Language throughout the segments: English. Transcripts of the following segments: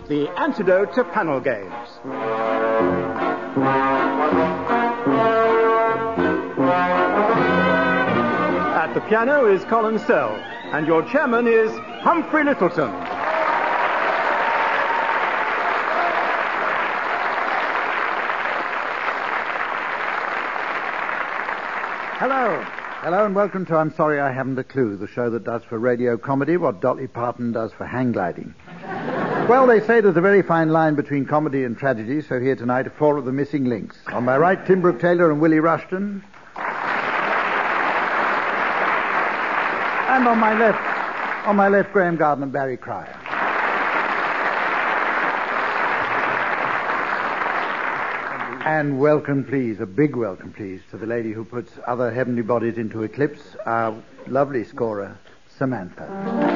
the antidote to panel games. At the piano is Colin Sell, and your chairman is Humphrey Lyttelton. Hello. Hello and welcome to I'm Sorry I Haven't a Clue, the show that does for radio comedy what Dolly Parton does for hang gliding. Well, they say there's a very fine line between comedy and tragedy, so here tonight are four of the missing links. On my right, Tim Brooke-Taylor and Willie Rushton. And on my left, Graham Garden and Barry Cryer. And welcome, please, a big welcome, please, to the lady who puts other heavenly bodies into eclipse, our lovely scorer, Samantha.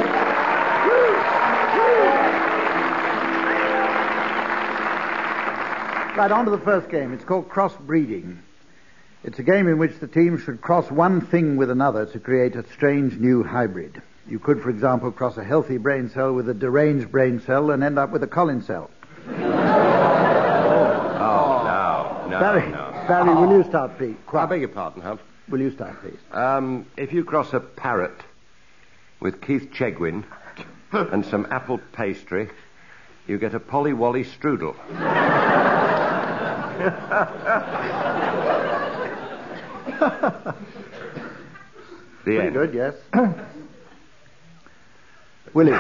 Right, on to the first game. It's called cross-breeding. It's a game in which the team should cross one thing with another to create a strange new hybrid. You could, for example, cross a healthy brain cell with a deranged brain cell and end up with a Colin cell. Barry, will you start, please? I beg your pardon, Hump. Will you start, please? If you cross a parrot with Keith Chegwin and some apple pastry, you get a Polly Wally strudel. Pretty good, yes. Willie.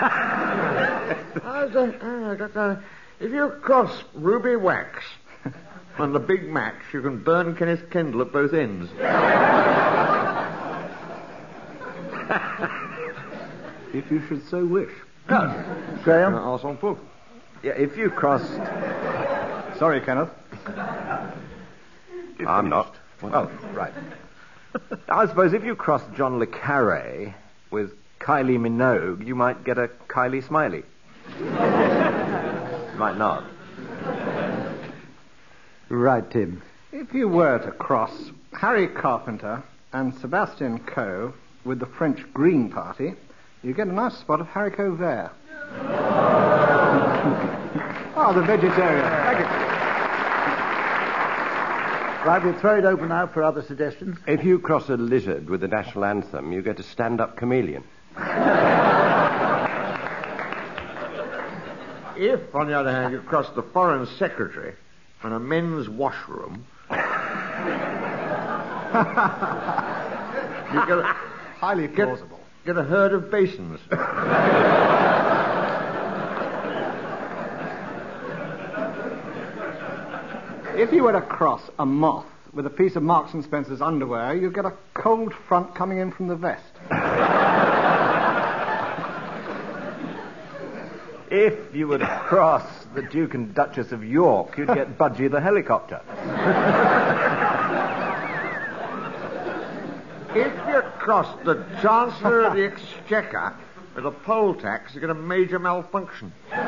If you cross ruby wax and the Big Macs, you can burn Kenneth Kendall at both ends. If you should so wish. Graham? Yeah, if you crossed... Sorry, Kenneth. I'm not. Oh, right. I suppose if you crossed John le Carré with Kylie Minogue, you might get a Kylie Smiley. Might not. Right, Tim. If you were to cross Harry Carpenter and Sebastian Coe with the French Green Party, you get a nice spot of haricot vert. The vegetarian. Thank you. Right, we'll throw it open now for other suggestions. If you cross a lizard with the national anthem, you get a stand-up chameleon. If, on the other hand, you cross the Foreign Secretary and a men's washroom, you get Highly plausible. Get a herd of basins. If you were to cross a moth with a piece of Marks and Spencer's underwear, you get a cold front coming in from the vest. If you were to cross the Duke and Duchess of York, you'd get Budgie the helicopter. If you cross the Chancellor of the Exchequer with a poll tax, you get a major malfunction.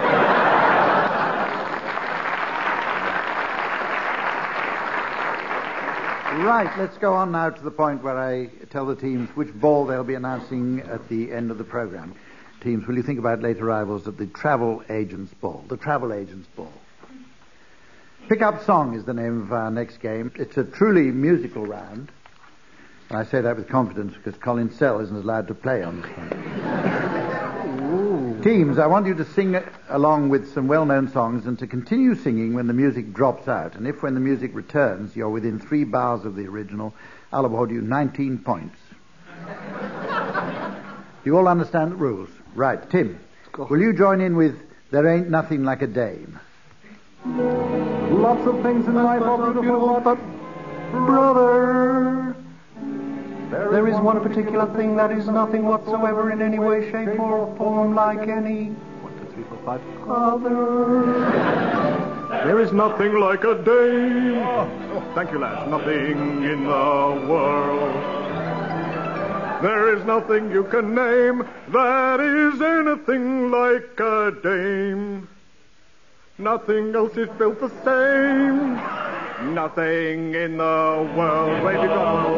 Right, let's go on now to the point where I tell the teams which ball they'll be announcing at the end of the programme. Teams, will you think about late arrivals at the Travel Agents Ball? The Travel Agents Ball. Pick Up Song is the name of our next game. It's a truly musical round. And I say that with confidence because Colin Sell isn't allowed to play on this one. Teams, I want you to sing along with some well-known songs and to continue singing when the music drops out. And if when the music returns, you're within 3 bars of the original, I'll award you 19 points. You all understand the rules? Right, Tim, will you join in with There Ain't Nothing Like a Dame? Lots of things in life are beautiful, but brother, there is one particular thing that is nothing whatsoever in any way, shape, or form like any 1, 2, 3, 4, 5. other. There is nothing like a dame. Oh, thank you, lads. Nothing in the world. There is nothing you can name that is anything like a dame. Nothing else is built the same. Nothing in the world. Where have you gone?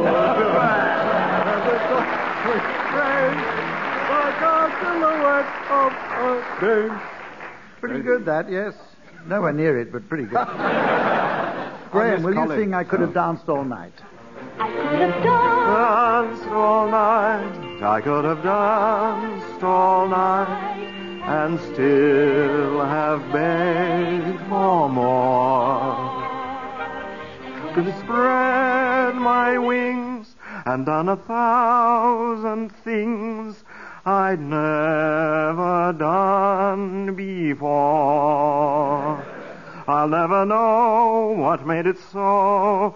Like a silhouette of a dame. Pretty good, that, yes. Nowhere near it, but pretty good. Graham, will you sing I Could Have Danced All Night? I could have danced all night. I could have danced all night. And still have begged for more. Could have spread my wings and done 1,000 things I'd never done before. I'll never know what made it so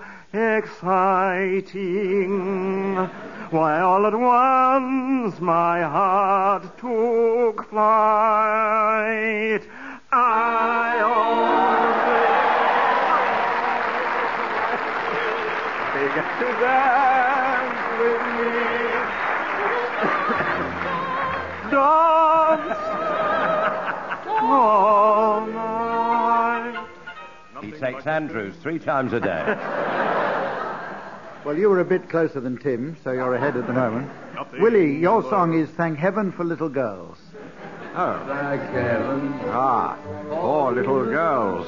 exciting. Why all at once my heart took flight. I only began to dance with me. Dance all night. He takes Andrews 3 times a day. Well, you were a bit closer than Tim, so you're ahead at the moment. Nothing. Willie, your song is Thank Heaven for Little Girls. Oh. Thank heaven. For little girls.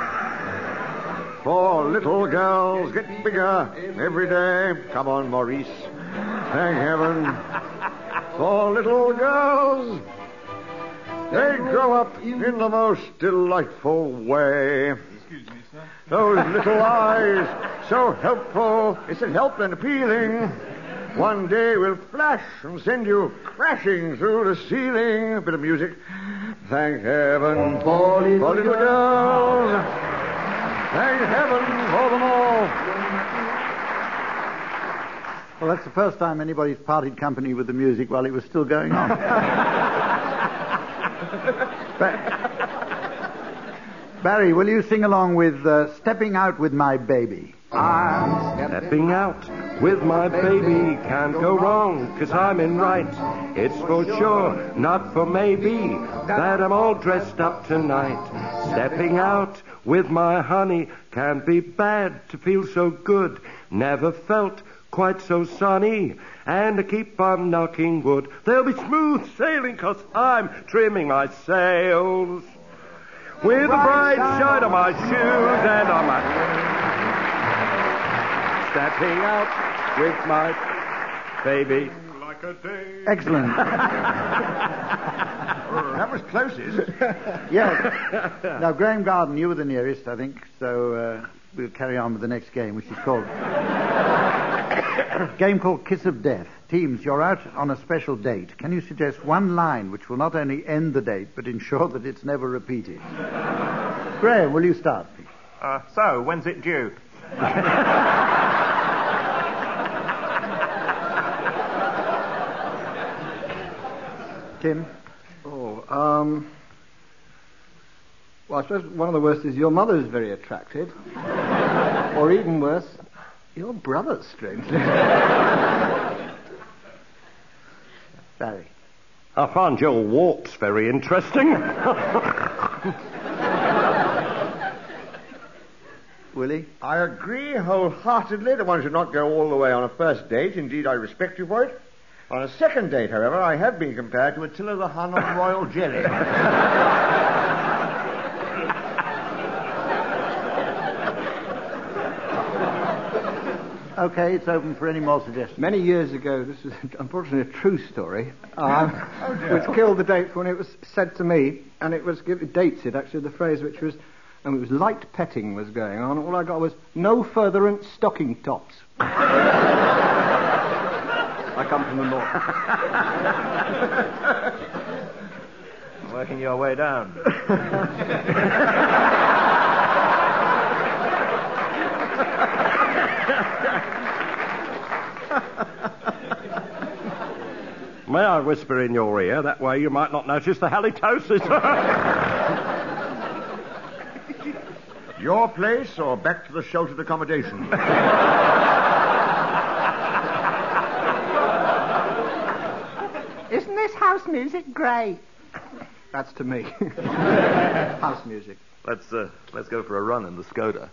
4 little girls get bigger every day. Come on, Maurice. Thank heaven. 4 little girls. They grow up in the most delightful way. Excuse me, sir. Those little eyes, so helpful. Is it help and appealing? One day will flash and send you crashing through the ceiling. A bit of music. Thank heaven for little girls. Thank heaven for them all. Well, that's the first time anybody's parted company with the music while it was still going on. Barry, will you sing along with Stepping Out with My Baby? I'm stepping out with my baby, can't go wrong, 'cause I'm in right. It's for sure, not for maybe, that I'm all dressed up tonight. Stepping out with my honey, can't be bad to feel so good. Never felt quite so sunny, and to keep on knocking wood. There'll be smooth sailing, 'cause I'm trimming my sails. With a bright shine on my shoes and on my... Stepping out with my baby. Like a day. Excellent. That was closest. Yes. Now, Graham Garden, you were the nearest, I think, so we'll carry on with the next game, which is called... game called Kiss of Death. Teams, you're out on a special date. Can you suggest one line which will not only end the date, but ensure that it's never repeated? Graham, will you start, please? So, when's it due? Tim? Well, I suppose one of the worst is your mother's very attractive. Or even worse, your brother's strangely. Barry? I find your walks very interesting. Willie? I agree wholeheartedly that one should not go all the way on a first date. Indeed, I respect you for it. On a second date, however, I have been compared to Attila the Hun on royal jelly. Okay, it's open for any more suggestions. Many years ago, this was unfortunately a true story, which killed the date when it was said to me, and it dates it actually, the phrase which was, and it was light petting was going on, all I got was, no furtherance stocking tops. I come from the north. Working your way down. May I whisper in your ear? That way you might not notice the halitosis. Your place or back to the sheltered accommodation? Isn't this house music great? That's to me. House music. Let's go for a run in the Skoda.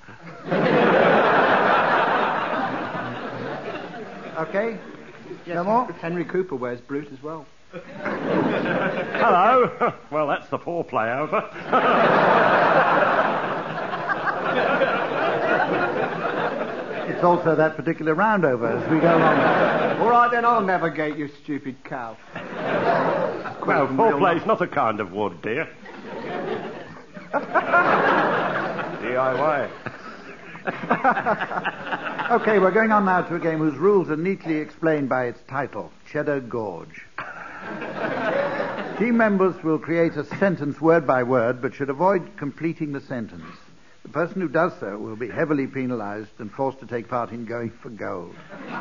Okay? Yes, No more? Henry Cooper wears Brute as well. Hello. Well, that's the foreplay over. It's also that particular round over as we go along. All right, then, I'll navigate, you stupid cow. Well, foreplay's not a kind of wood, dear. DIY. Okay, we're going on now to a game whose rules are neatly explained by its title, Cheddar Gorge. Team members will create a sentence word by word, but should avoid completing the sentence. The person who does so will be heavily penalized and forced to take part in going for gold.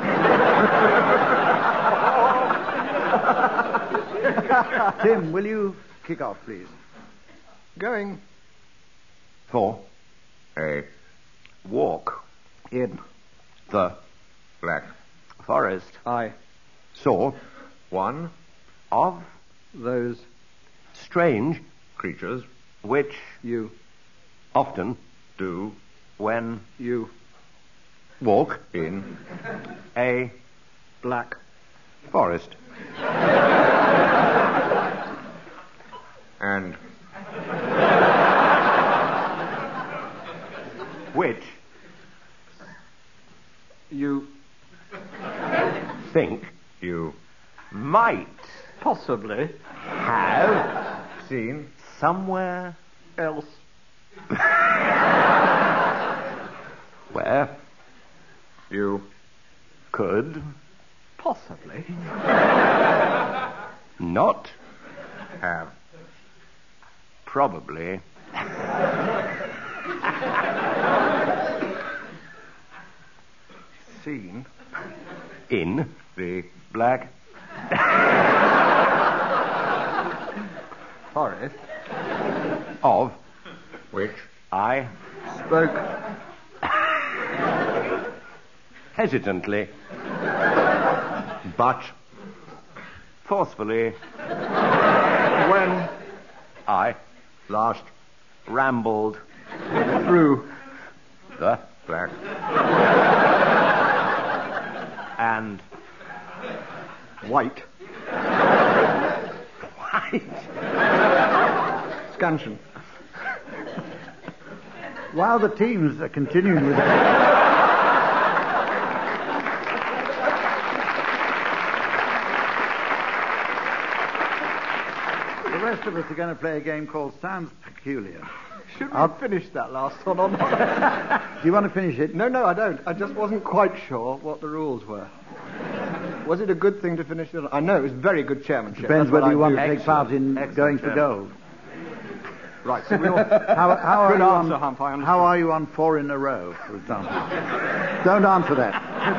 Tim, will you kick off, please? Going. For A walk In. the black forest I. saw one of Those. strange creatures which You. often do when You. walk in a Black. forest. and Which You. think you might Possibly. have seen somewhere Else. where you could Possibly. not have probably Seen. in the black Forest. of which I Spoke. hesitantly but forcefully When. I last rambled Through. the black and White. white Scansion. While the teams are continuing with the rest of us are going to play a game called Sounds Peculiar. Should we have finished that last one or not? Do you want to finish it? No, I don't. I just wasn't quite sure what the rules were. Was it a good thing to finish it? I know it was very good chairmanship. Depends That's what whether you I want do. to take part in going for gold. Right, so we all... How are Good you answer, on, Humph, I understand. how are you on 4 in a row, for example? Don't answer that.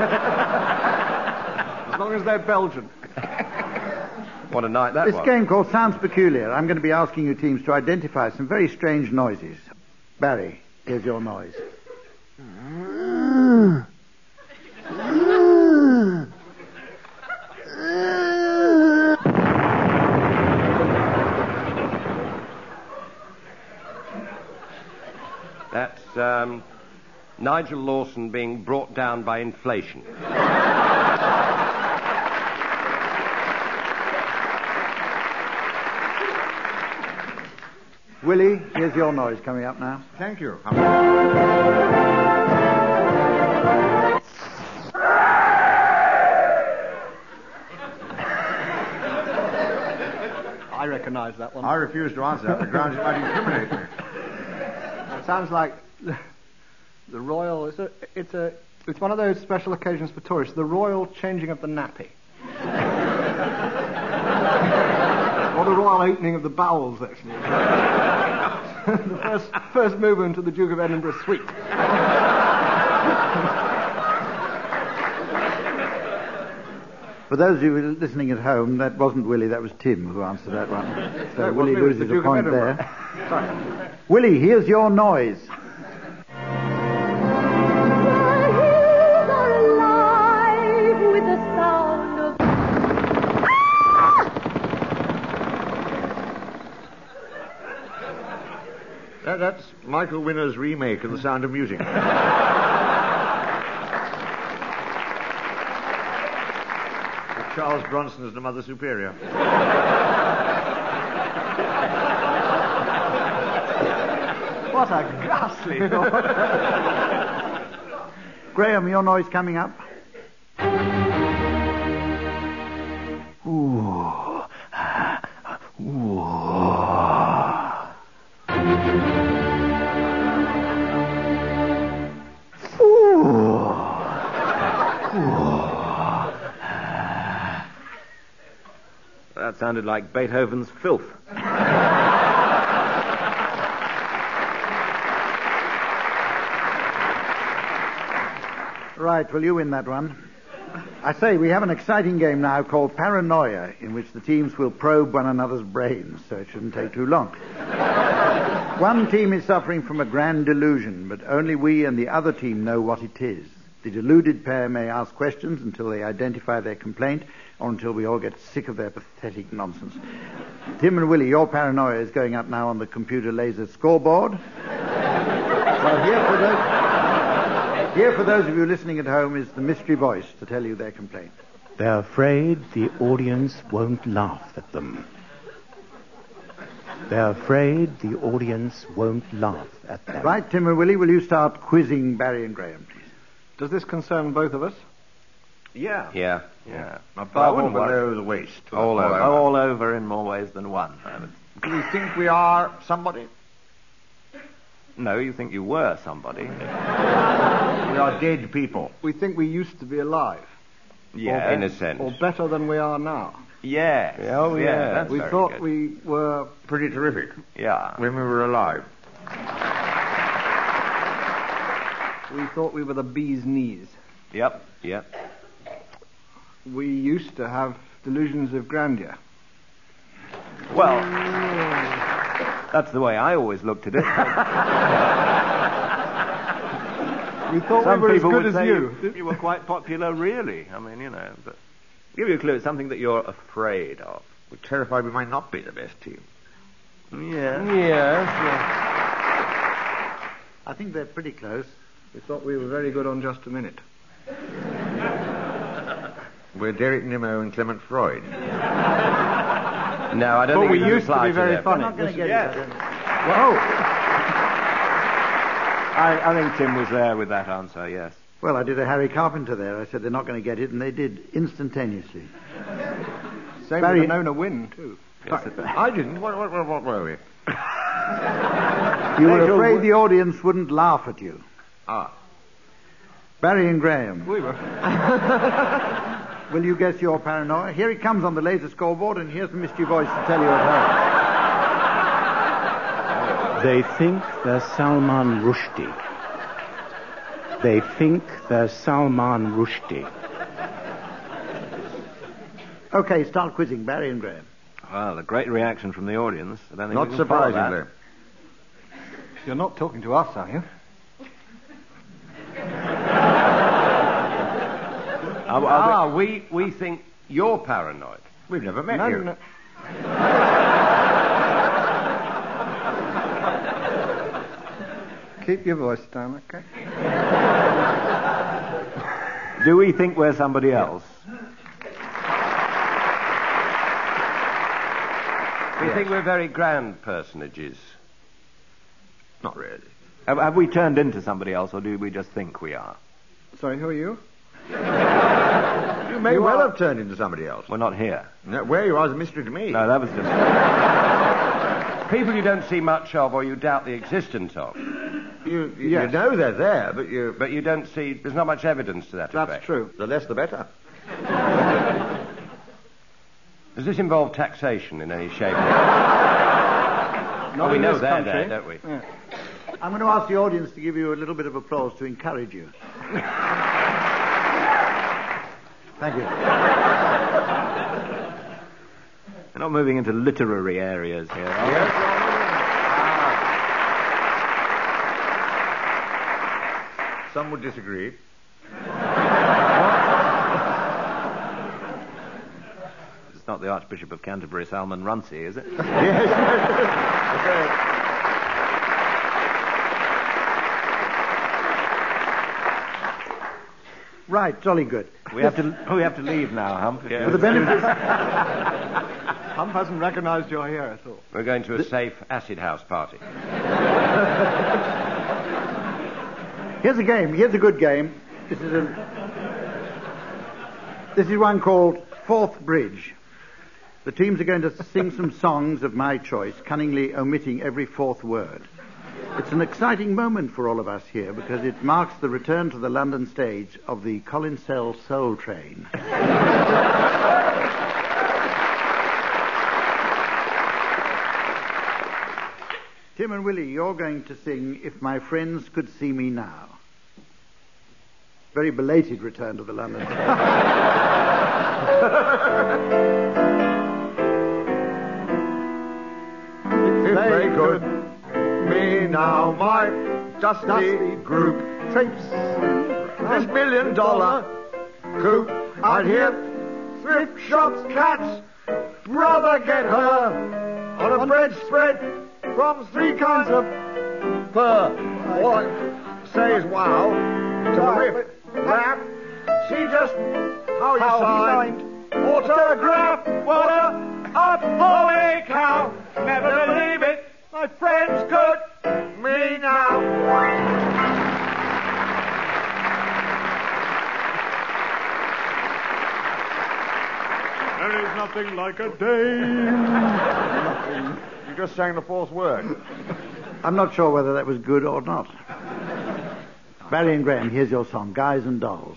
As long as they're Belgian. what a night that This was. game called Sounds Peculiar. I'm going to be asking you teams to identify some very strange noises. Barry, here's your noise. That's Nigel Lawson being brought down by inflation. Willie, here's your noise coming up now. thank you I recognise that one. I refuse to answer that on the grounds it might incriminate me. It sounds like the royal... It's one of those special occasions for tourists. The royal changing of the nappy. Or the royal opening of the bowels, actually. The first movement of the Duke of Edinburgh suite. For those of you listening at home, that wasn't Willie, that was Tim who answered that one. So No, Willie it was the loses a Duke of point Edinburgh. there. Sorry. Willie, here's your noise. That's Michael Winner's remake of The Sound of Music. The Charles Bronson as the Mother Superior. What a ghastly thought. Graham, your noise coming up. Ooh. Ooh. That sounded like Beethoven's filth. Right, well, you win that one. I say, we have an exciting game now called Paranoia, in which the teams will probe one another's brains, so it shouldn't take too long. One team is suffering from a grand delusion, but only we and the other team know what it is. The deluded pair may ask questions until they identify their complaint, or until we all get sick of their pathetic nonsense. Tim and Willie, your paranoia is going up now on the computer laser scoreboard. Well, here for those of you listening at home is the mystery voice to tell you their complaint. They're afraid the audience won't laugh at them. They're afraid the audience won't laugh at them. Right, Tim and Willie, will you start quizzing Barry and Graham, please? Does this concern both of us? Yeah. Yeah. But I wouldn't below the waist. All over. All over in more ways than one. Do we think we are somebody? No, you think you were somebody. We are dead people. We think we used to be alive. Yeah, in a sense. Or better than we are now. Yes. Oh, yeah. That's We very thought good. we were... Pretty terrific. Yeah. When we were alive. We thought we were the bee's knees. Yep. We used to have delusions of grandeur. Well, that's the way I always looked at it. We thought Some we were as people good would as say you. you were quite popular, really. I mean, but I'll give you a clue. It's something that you're afraid of. We're terrified we might not be the best team. Yeah. Yes. I think they're pretty close. We thought we were very good on Just a Minute. We're Derek Nimmo and Clement Freud. No, I don't But think we it can used to apply be very them. funny. I'm not going to get Yes. it. Whoa! I think Tim was there with that answer, yes. Well, I did a Harry Carpenter there. I said they're not going to get it, and they did instantaneously. Same Barry- with the Nona Wynn, too. I didn't. What were we? You were afraid the audience wouldn't laugh at you. Ah. Barry and Graham, We were. will you guess your paranoia? Here it comes on the laser scoreboard, and here's the mystery voice to tell you at home. They think they're Salman Rushdie. They think they're Salman Rushdie. Okay, start quizzing Barry and Graham. Well, a great reaction from the audience. I don't think Not we can follow surprisingly. that. You're not talking to us, are you? We think you're paranoid. We've never met No, you. no. Keep your voice down, okay? Do we think we're somebody else? We think we're very grand personages. Not really. Have we turned into somebody else, or do we just think we are? Sorry, who are you? You may well have turned into somebody else. We're not here. No, where you are is a mystery to me. No, that was just... People you don't see much of, or you doubt the existence of. You Yes. know they're there, but But you don't see... There's not much evidence to that That's effect. true. the less the better. Does this involve taxation in any shape? Not we in know this they're country. there, don't we? Yeah. I'm going to ask the audience to give you a little bit of applause to encourage you. Thank you. We're not moving into literary areas here, are we? Some would disagree. It's not the Archbishop of Canterbury, Salman Rushdie, is it? Right, jolly good. We have to leave now, Hump. For the benefit... Hump hasn't recognised you're here at all. We're going to a safe acid house party. Here's a game. Here's a good game. This is one called Fourth Bridge. The teams are going to sing some songs of my choice, cunningly omitting every fourth word. It's an exciting moment for all of us here because it marks the return to the London stage of the Colin Sell Soul Train. Tim and Willie, you're going to sing If My Friends Could See Me Now. Very belated return to the London stage. If they could me now, my dusty group traipse this $1 million coupe, I'd hear thrift shops cats rather get her on a bread spread from 3 kinds of fur. All I say is wow to the rip rap. See just how you signed autograph. What a holy cow! Never believe it. My friends could me now. There is nothing like a dame. You just sang the fourth word. I'm not sure whether that was good or not. Barry and Graham, here's your song, Guys and Dolls.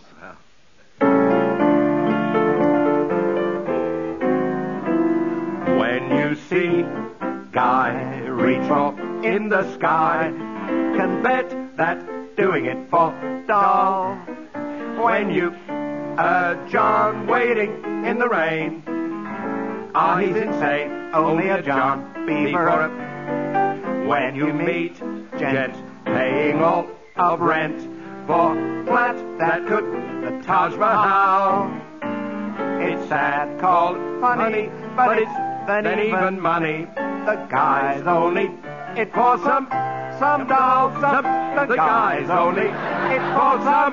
When you see Guy reach up in the sky, can bet that doing it for doll. When you John waiting in the rain, he's insane, only a John Beaver. When you meet gents paying all of rent for flat that could the Taj Mahal, it's sad, called funny, but it's then even money. The guy's only it for some dolls. The guy's only it for some.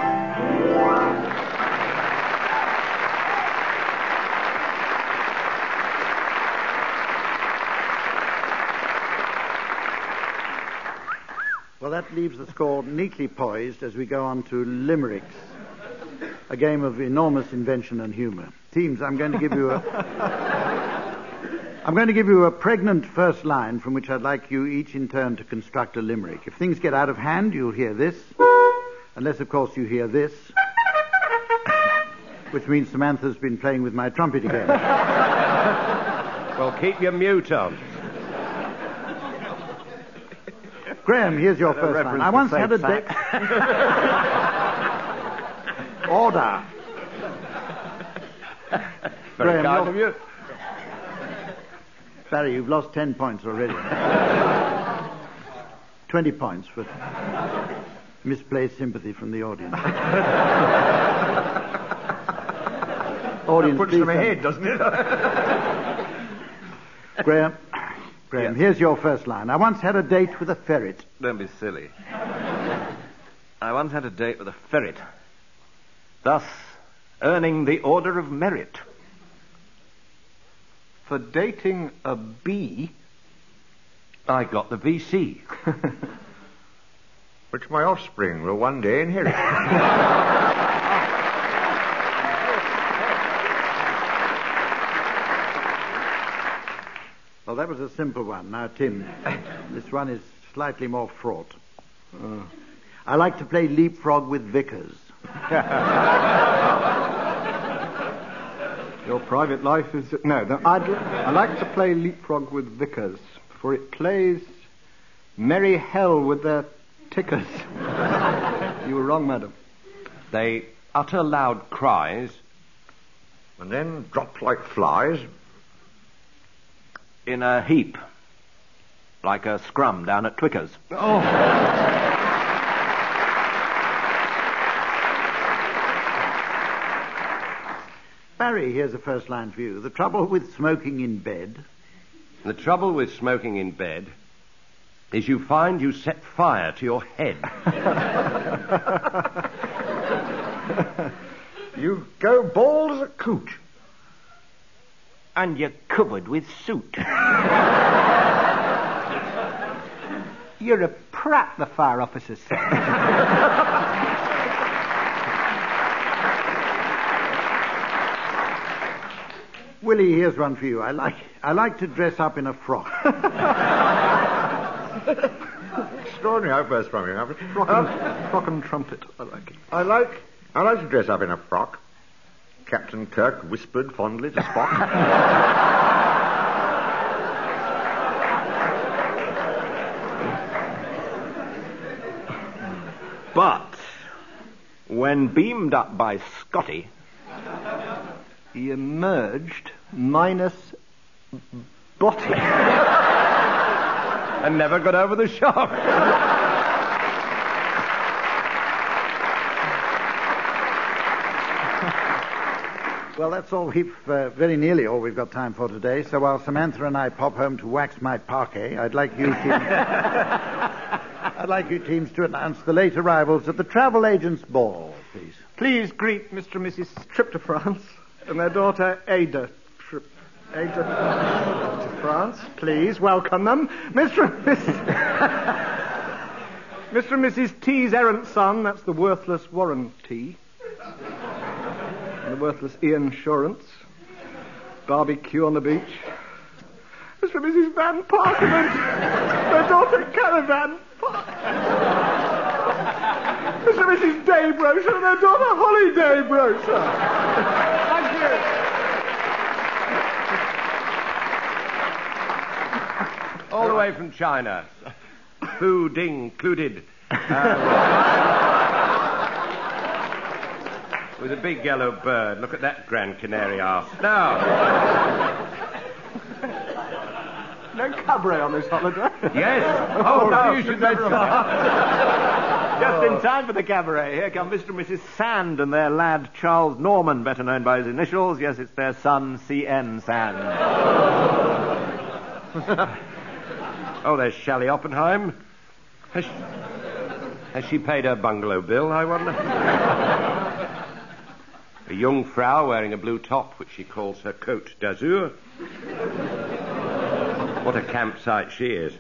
Well, that leaves the score neatly poised as we go on to limericks, a game of enormous invention and humour. Teams, I'm going to give you a pregnant first line from which I'd like you each in turn to construct a limerick. If things get out of hand, you'll hear this, unless, of course, you hear this, which means Samantha's been playing with my trumpet again. Well, keep your mute on. Graham, here's your first line. I once had a date... Order. Very Graham, kind of you. Barry, you've lost 10 points already. 20 points for misplaced sympathy from the audience. Audience, puts them ahead, doesn't it? Graham, here's your first line. I once had a date with a ferret. Don't be silly. I once had a date with a ferret, thus earning the Order of Merit. For dating a bee, I got the VC. Which my offspring will one day inherit. Well, that was a simple one. Now, Tim, this one is slightly more fraught. I like to play leapfrog with Vickers. your private life is... No, I like to play leapfrog with Vickers, for it plays merry hell with their tickers. You were wrong, madam. They utter loud cries and then drop like flies in a heap, like a scrum down at Twicker's. Oh. Barry, here's the first line for you. The trouble with smoking in bed... The trouble with smoking in bed is you find you set fire to your head. You go bald as a coot. And you're covered with soot. You're a prat, the fire officer said. Willie, here's one for you. I like to dress up in a frock. Extraordinary outburst from you, Humphrey. Frock and trumpet, I like it. I like to dress up in a frock. Captain Kirk whispered fondly to Spock. But when beamed up by Scotty, He emerged minus body. and never got over the shock. Well, that's all very nearly all we've got time for today. So while Samantha and I pop home to wax my parquet, I'd like you teams to announce the late arrivals at the Travel Agents Ball, please. Please greet Mr. and Mrs. Trip to France and their daughter Ada to France. Please welcome them. Mr. and Mrs. T's errant son, that's the worthless Warren T. And the worthless Ian Shorance. Barbecue on the beach. Mr. and Mrs. Van Parkman, their daughter Caravan Park. Mr. and Mrs. Daybrosher and their daughter Holly Daybrosher. Thank you. All the way from China. Food included. With a big yellow bird. Look at that Grand Canary arse. Now. No cabaret on this holiday. Yes. Oh, no, you should mention that. Just in time for the cabaret. Here come Mr. and Mrs. Sand and their lad Charles Norman, better known by his initials. Yes, it's their son, C.N. Sand. Oh, there's Shally Oppenheim. Has she paid her bungalow bill, I wonder? A young Frau wearing a blue top, which she calls her Côte d'Azur. What a campsite she is.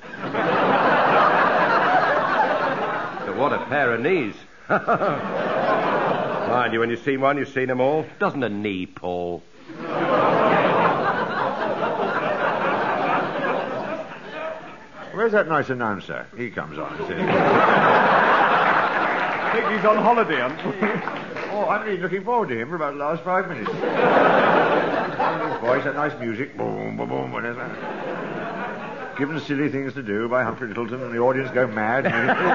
But what a pair of knees. Mind you, when you've seen one, you've seen them all. Doesn't a knee pull? Where's that nice announcer? He comes on. I think he's on holiday, Oh, I've been looking forward to him for about the last 5 minutes. His voice, that nice music. Boom, boom, boom, whatever. Given Silly Things to Do by Humphrey Littleton, and the audience go mad.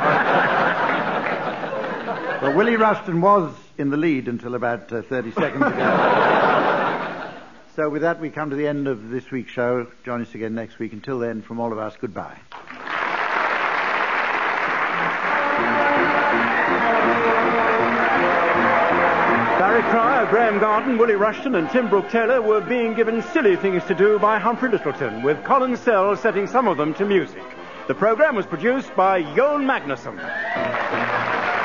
Well, Willie Rushton was in the lead until about 30 seconds ago. So with that, we come to the end of this week's show. Join us again next week. Until then, from all of us, goodbye. Barry Cryer, Graham Garden, Willie Rushton and Tim Brooke-Taylor were being given Silly Things to Do by Humphrey Littleton, with Colin Sell setting some of them to music. The programme was produced by Joan Magnuson.